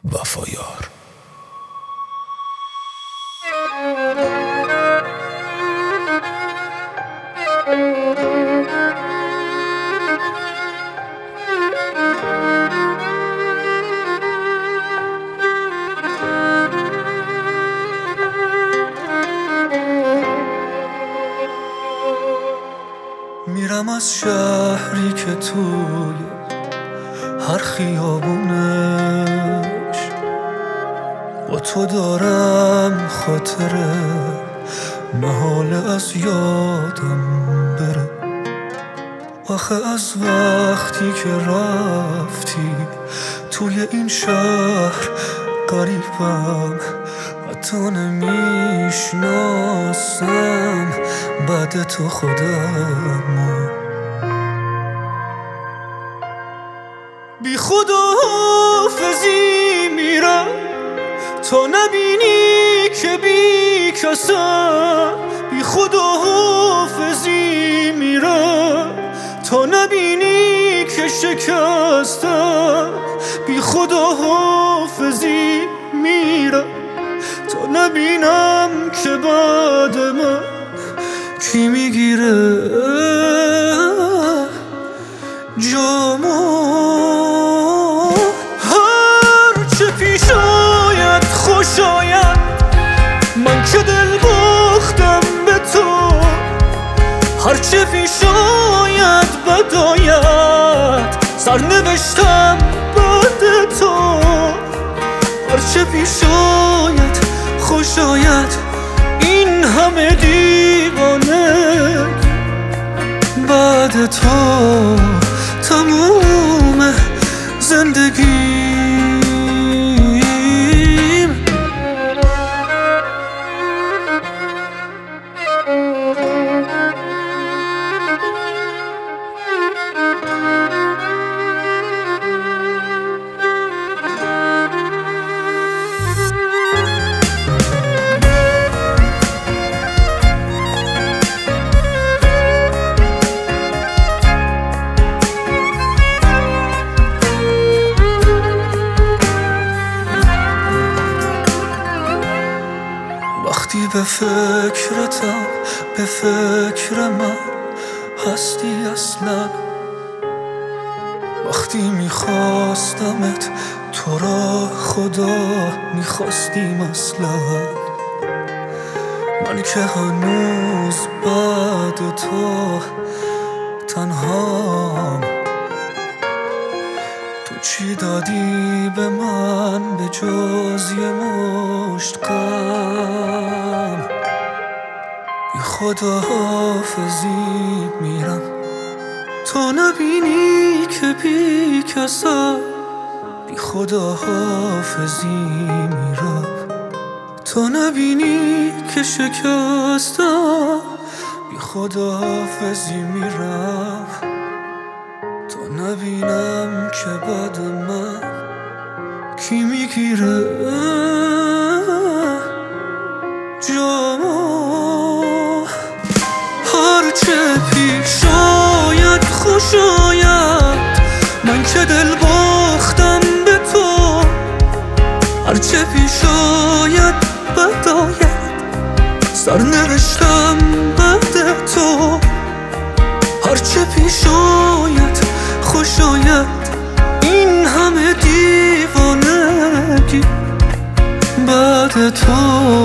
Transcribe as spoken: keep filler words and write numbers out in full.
وفایار. میرم از شهری که توی هر خیابونش با تو دارم خاطره محال از یادم بره. آخه از وقتی که رفتی توی این شهر غریبم، حتی نمیشناسم بعد تو خودمو. بی خداحافظی میرم تا نبینی که بی کسم. بی خداحافظی میرم تا نبینی که شکستم. بی خداحافظی میرم تا نبینم که بعد من کی میگیره جامو. هر چه پیش آید خوش آید، من که دل باختم به تو. هر چه پیش آید بد آید، سرنوشتم بعد تو. هر چه پیش آید خوش آید، این همه دیوانه بعد تو تموم زندگیم. وقتی به فکرتم به فکر من هستی اصلا، وقتی میخواستمت تو را خدا میخواستیم اصلا. من که هنوز بعد تو تنهام، تو چی دادی به من به جز یه مشت غم. بی خداحافظی میرم تا نبینی که بی کسم. بی خداحافظی میرم تا نبینی که شکستم. بی خداحافظی میرم تا نبینم که بعد من کی میگیره جامو. هر چه پیش آید خوش آید، من که دل باختم به تو. هر چه پیش آید بد آید، سرنوشتم بعد تو. هر چه پیش آید خوش آید، این همه دیوانگی بعد تو